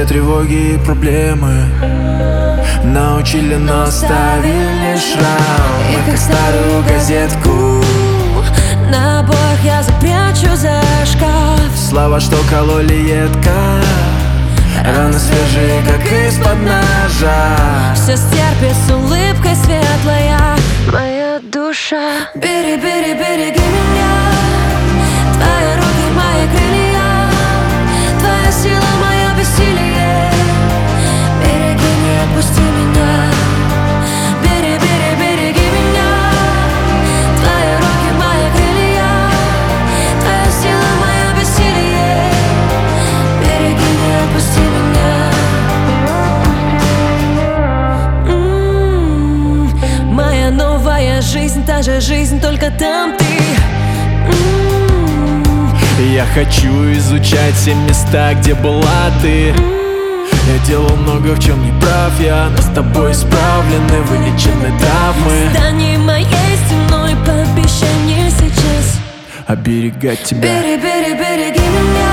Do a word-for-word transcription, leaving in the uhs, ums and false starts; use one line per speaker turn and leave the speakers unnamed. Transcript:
тревоги и проблемы научили, но оставили шрам. Мы как старую газетку,
на обоях я запрячу за шкаф.
слова, что кололи едко, раны свежие, как из-под ножа.
Все стерпит с улыбкой светлая моя душа. Бери, бери, береги меня, твои руки, мои крылья, твоя сила, мое бессилие. Береги, не отпусти меня. Бери, бери, береги меня, твои руки, мои крылья, твоя сила, мое бессилие. Береги, не отпусти меня. М-м-м, моя новая жизнь, та же жизнь, только там ты.
Я хочу изучать все места, где была ты. Я делал много, в чем не прав я, но с тобой исправлены, вылечены травмы.
Стань моей стеной, пообещай мне сейчас
Оберегать тебя.
Бери, бери, береги меня,